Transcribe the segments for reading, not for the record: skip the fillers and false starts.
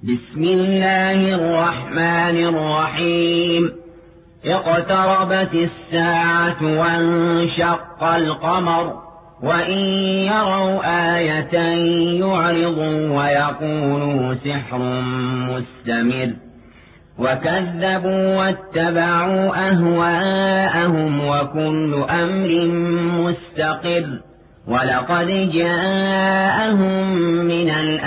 بسم الله الرحمن الرحيم. اقتربت الساعة وانشق القمر وإن يروا آية يعرضوا ويقولوا سحر مستمر وكذبوا واتبعوا أهواءهم وكل أمر مستقر ولقد جاءهم من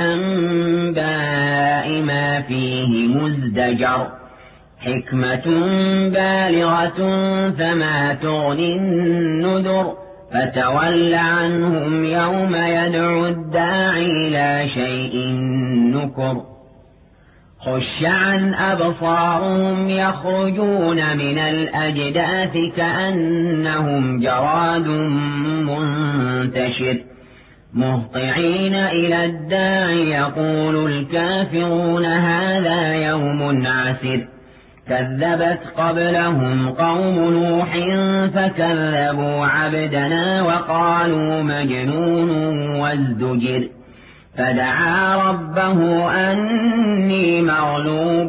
الأنباء ما فيه مزدجر حكمة بالغة فما تغني النذر فتول عنهم يوم يدعو الداعي إلى شيء نكر خش عن أبصارهم يخرجون من الأجداث كأنهم جراد منتشر مهطعين إلى الداعي يقول الكافرون هذا يوم عسر كذبت قبلهم قوم نوح فكذبوا عبدنا وقالوا مجنون وازدجر فدعا ربه أني مغلوب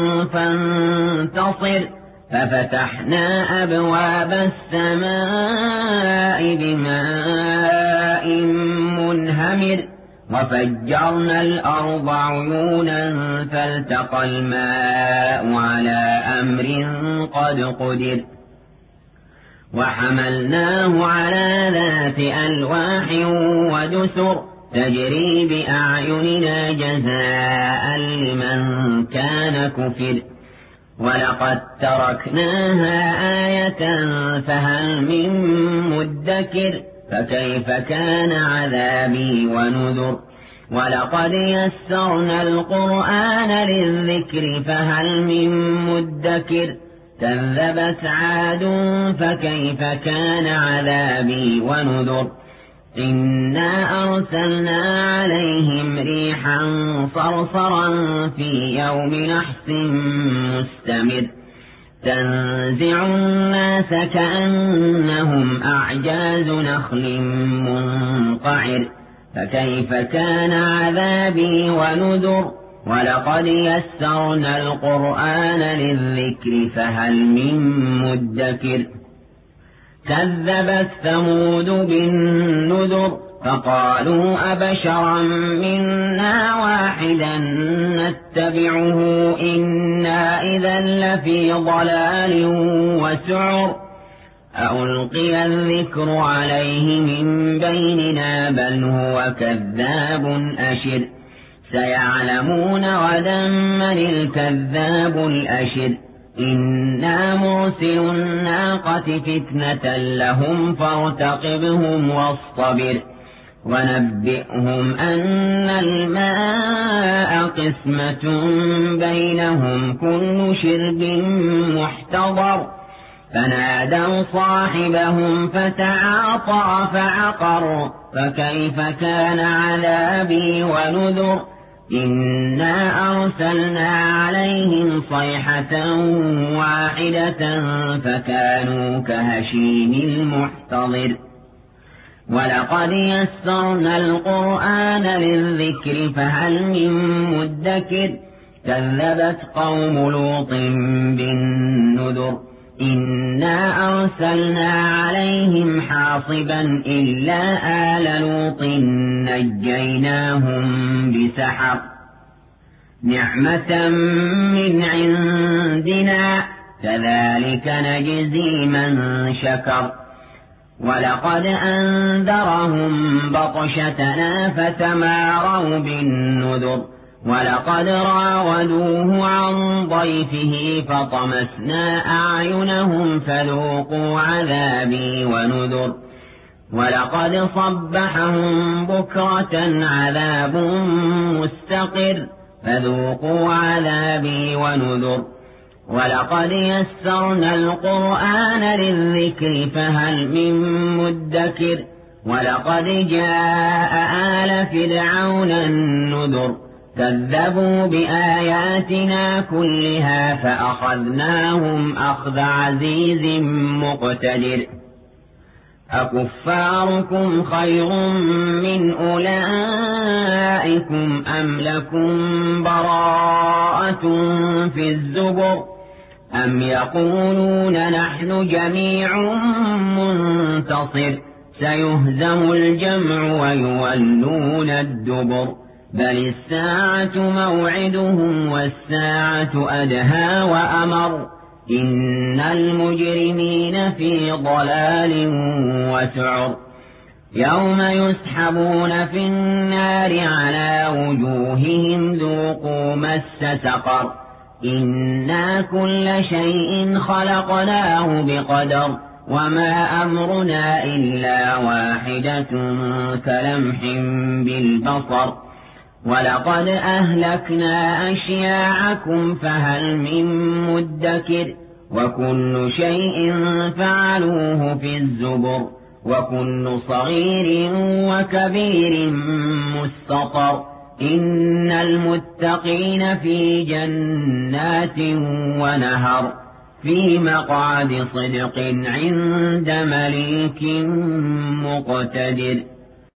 فانتصر ففتحنا أبواب السماء بماء منهمر وفجرنا الأرض عيونا فالتقى الماء على أمر قد قدر وحملناه على ذات ألواح ودسر تجري بأعيننا جزاء لمن كان كفر ولقد تركناها آية فهل من مدكر فكيف كان عذابي ونذر ولقد يسرنا القرآن للذكر فهل من مدكر كذبت عاد فكيف كان عذابي ونذر إنا أرسلنا عليهم ريحا صرصرا في يوم نحس مستمر تنزع الناس كأنهم أعجاز نخل منقعر فكيف كان عذابي ونذر ولقد يسرنا القرآن للذكر فهل من مدكر كذبت ثمود بالنذر فقالوا أبشرا منا واحدا نتبعه إنا إذا لفي ضلال وسعر ألقي الذكر عليه من بيننا بل هو كذاب أشر سيعلمون غدا من الكذاب الأشر إنا مرسل الناقة فتنة لهم فارتقبهم واصطبر ونبئهم أن الماء قسمة بينهم كل شرب محتضر فنادوا صاحبهم فتعاطى فعقر فكيف كان عذابي ونذر إنا أرسلنا عليهم صيحة واحدة فكانوا كهشيم المحتضر ولقد يسرنا القرآن للذكر فهل من مدكر كذبت قوم لوط بالنذر إنا أرسلنا عليهم حاصبا إلا آل لوط نجيناهم بسحر نعمة من عندنا كذلك نجزي من شكر ولقد أنذرهم بطشتنا فتماروا بالنذر ولقد راودوه عن ضيفه فطمسنا أعينهم فذوقوا عذابي ونذر ولقد صبحهم بكرة عذاب مستقر فذوقوا عذابي ونذر ولقد يسرنا القرآن للذكر فهل من مدكر ولقد جاء آل فرعون النذر كذبوا بآياتنا كلها فأخذناهم أخذ عزيز مقتدر أكفاركم خير من أولئكم أم لكم براءة في الزبر أم يقولون نحن جميع منتصر سيهزم الجمع ويولون الدبر بل الساعة موعدهم والساعة أدهى وأمر إن المجرمين في ضلال وسعر يوم يسحبون في النار على وجوههم ذوقوا مس سقر إنا كل شيء خلقناه بقدر وما أمرنا إلا واحدة كلمح بالبصر ولقد أهلكنا أشياعكم فهل من مدكر وكل شيء فعلوه في الزبر وكل صغير وكبير مستطر إن المتقين في جنات ونهر في مقعد صدق عند مليك مقتدر